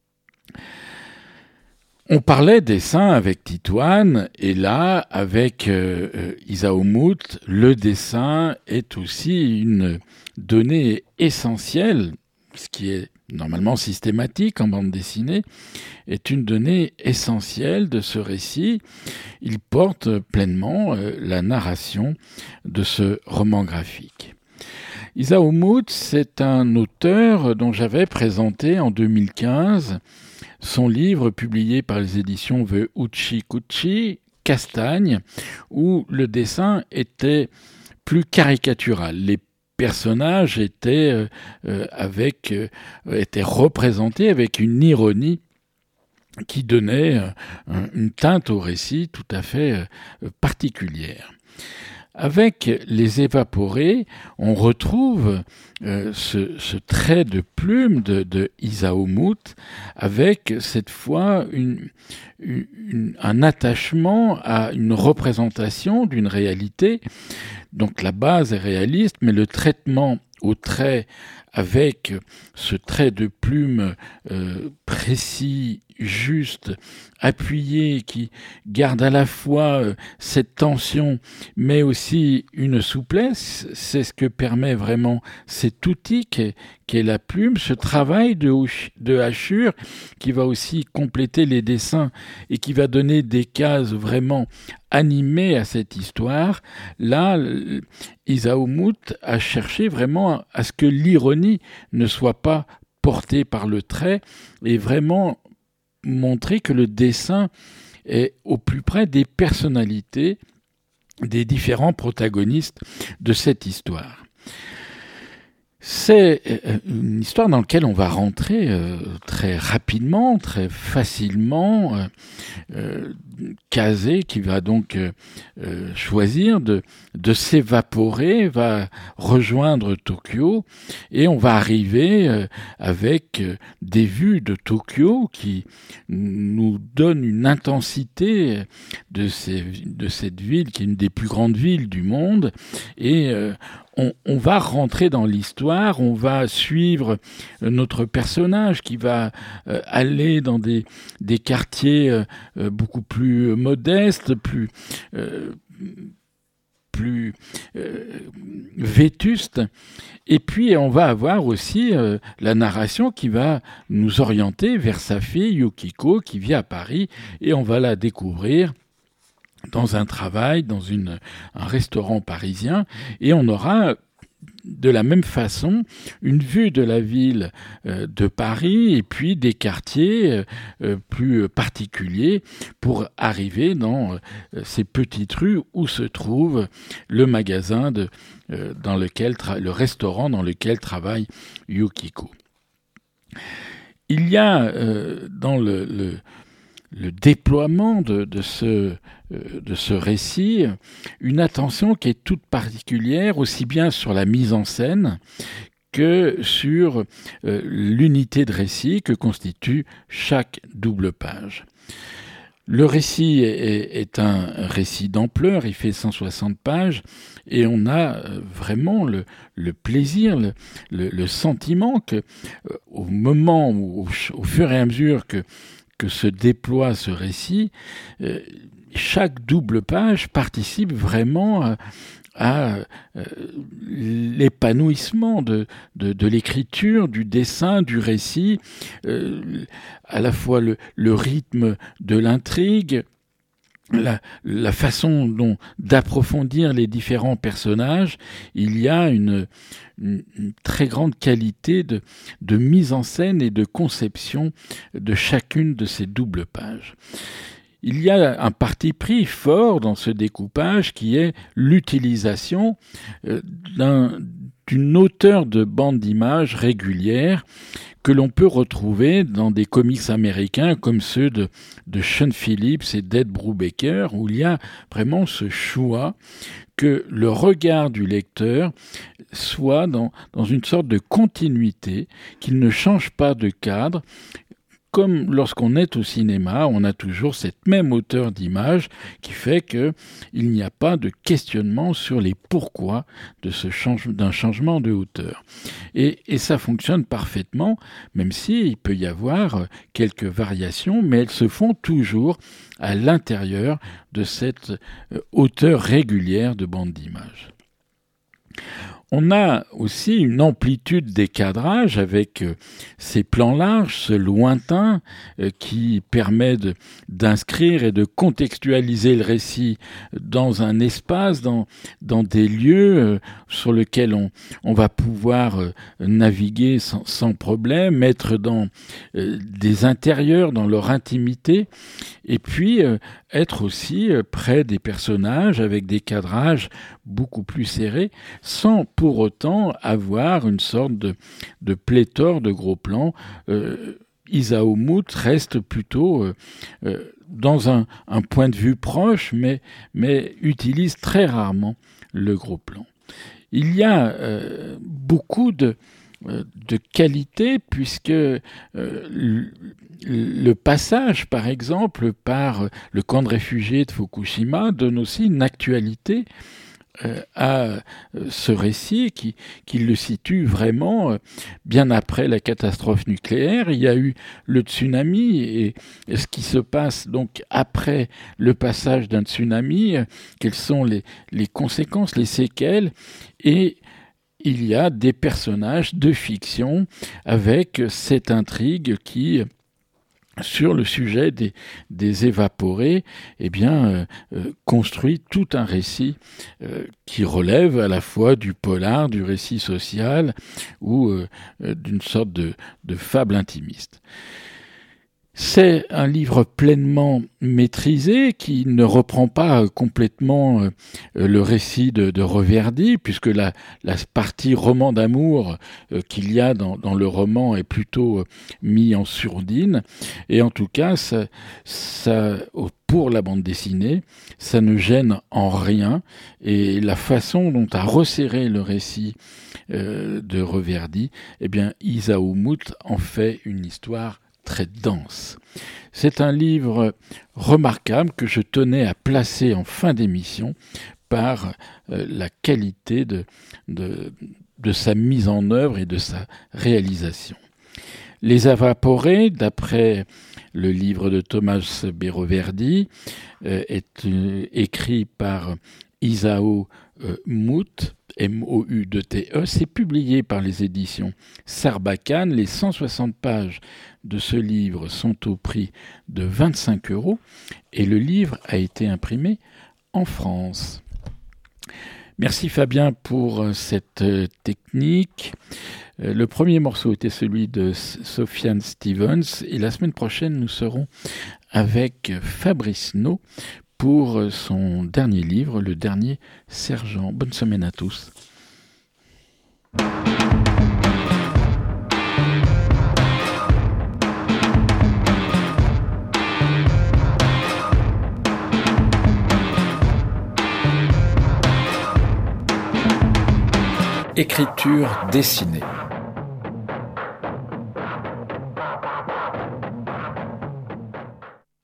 On parlait dessin avec Titouan, et là, avec euh, Isaou Mout, le dessin est aussi une donnée essentielle, ce qui est normalement systématique en bande dessinée, est une donnée essentielle de ce récit. Il porte pleinement euh, la narration de ce roman graphique. Isaou Mout, c'est un auteur dont j'avais présenté en deux mille quinze son livre publié par les éditions The Uchi-Kuchi, Castagne, où le dessin était plus caricatural. Les personnages étaient, euh, euh, avec, euh, étaient représentés avec une ironie qui donnait euh, une teinte au récit tout à fait euh, particulière. Avec Les Évaporés, on retrouve euh, ce, ce trait de plume de, de Isaou Mout, avec cette fois une, une, un attachement à une représentation d'une réalité. Donc la base est réaliste, mais le traitement au trait, avec ce trait de plume euh, précis, juste, appuyé, qui garde à la fois euh, cette tension, mais aussi une souplesse. C'est ce que permet vraiment cet outil qu'est, qu'est la plume, ce travail de, de hachure qui va aussi compléter les dessins et qui va donner des cases vraiment animées à cette histoire. Là, Isaou Mout a cherché vraiment à ce que l'ironie ne soit pas portée par le trait et vraiment montrer que le dessin est au plus près des personnalités des différents protagonistes de cette histoire. C'est une histoire dans laquelle on va rentrer euh, très rapidement, très facilement. Euh, euh, Kazé, qui va donc euh, choisir de, de s'évaporer, va rejoindre Tokyo, et on va arriver euh, avec euh, des vues de Tokyo qui nous donnent une intensité de, ces, de cette ville qui est une des plus grandes villes du monde, et euh, on, on va rentrer dans l'histoire, on va suivre notre personnage qui va euh, aller dans des, des quartiers euh, beaucoup plus modestes, plus... Euh, plus euh, vétuste, et puis on va avoir aussi euh, la narration qui va nous orienter vers sa fille Yukiko qui vit à Paris, et on va la découvrir dans un travail, dans une, un restaurant parisien, et on aura de la même façon une vue de la ville euh, de Paris et puis des quartiers euh, plus particuliers pour arriver dans euh, ces petites rues où se trouve le magasin de, euh, dans lequel tra- le restaurant dans lequel travaille Yukiko. Il y a euh, dans le, le le déploiement de, de, ce, de ce récit, une attention qui est toute particulière, aussi bien sur la mise en scène que sur euh, l'unité de récit que constitue chaque double page. Le récit est, est un récit d'ampleur, il fait cent soixante pages, et on a vraiment le, le plaisir, le, le, le sentiment que, euh, au moment où, au, au fur et à mesure que que se déploie ce récit, euh, chaque double page participe vraiment à, à euh, l'épanouissement de, de, de l'écriture, du dessin, du récit, euh, à la fois le, le rythme de l'intrigue, La, la façon dont d'approfondir les différents personnages. Il y a une, une, une très grande qualité de, de mise en scène et de conception de chacune de ces doubles pages. Il y a un parti pris fort dans ce découpage qui est l'utilisation euh, d'un, d'une hauteur de bande d'images régulière que l'on peut retrouver dans des comics américains comme ceux de, de Sean Phillips et d'Ed Brubaker, où il y a vraiment ce choix que le regard du lecteur soit dans, dans une sorte de continuité, qu'il ne change pas de cadre. Comme lorsqu'on est au cinéma, on a toujours cette même hauteur d'image qui fait qu'il n'y a pas de questionnement sur les pourquoi de ce change, d'un changement de hauteur. Et, et ça fonctionne parfaitement, même s'il peut y avoir quelques variations, mais elles se font toujours à l'intérieur de cette hauteur régulière de bande d'image. On a aussi une amplitude des cadrages avec euh, ces plans larges, ce lointain euh, qui permet de, d'inscrire et de contextualiser le récit dans un espace, dans, dans des lieux euh, sur lesquels on, on va pouvoir euh, naviguer sans, sans problème, être dans euh, des intérieurs, dans leur intimité, et puis euh, être aussi euh, près des personnages avec des cadrages beaucoup plus serrés, sans pour autant avoir une sorte de, de pléthore de gros plans. Euh, Isao Mout reste plutôt euh, euh, dans un, un point de vue proche, mais, mais utilise très rarement le gros plan. Il y a euh, beaucoup de, euh, de qualité, puisque euh, le, le passage, par exemple, par le camp de réfugiés de Fukushima donne aussi une actualité Euh, à euh, ce récit qui, qui le situe vraiment euh, bien après la catastrophe nucléaire. Il y a eu le tsunami et, et ce qui se passe donc après le passage d'un tsunami, euh, quelles sont les, les conséquences, les séquelles, et il y a des personnages de fiction avec cette intrigue qui, sur le sujet des, des évaporés, eh bien, euh, euh, construit tout un récit euh, qui relève à la fois du polar, du récit social ou euh, euh, d'une sorte de, de fable intimiste. C'est un livre pleinement maîtrisé qui ne reprend pas complètement euh, le récit de, de Reverdy, puisque la, la partie roman d'amour euh, qu'il y a dans, dans le roman est plutôt euh, mis en sourdine. Et en tout cas, ça, ça, pour la bande dessinée, ça ne gêne en rien. Et la façon dont a resserré le récit euh, de Reverdy, eh bien, Isao Mout en fait une histoire très dense. C'est un livre remarquable que je tenais à placer en fin d'émission par euh, la qualité de, de, de sa mise en œuvre et de sa réalisation. Les Évaporés, d'après le livre de Thomas Beroverdi, euh, est euh, écrit par Isao euh, Mout, M O U deux T E. C'est publié par les éditions Sarbacane. Les cent soixante pages de ce livre sont au prix de vingt-cinq euros et le livre a été imprimé en France. Merci Fabien pour cette technique. Le premier morceau était celui de Sofiane Stevens et la semaine prochaine nous serons avec Fabrice No pour son dernier livre, Le Dernier Sergent. Bonne semaine à tous. Écriture dessinée.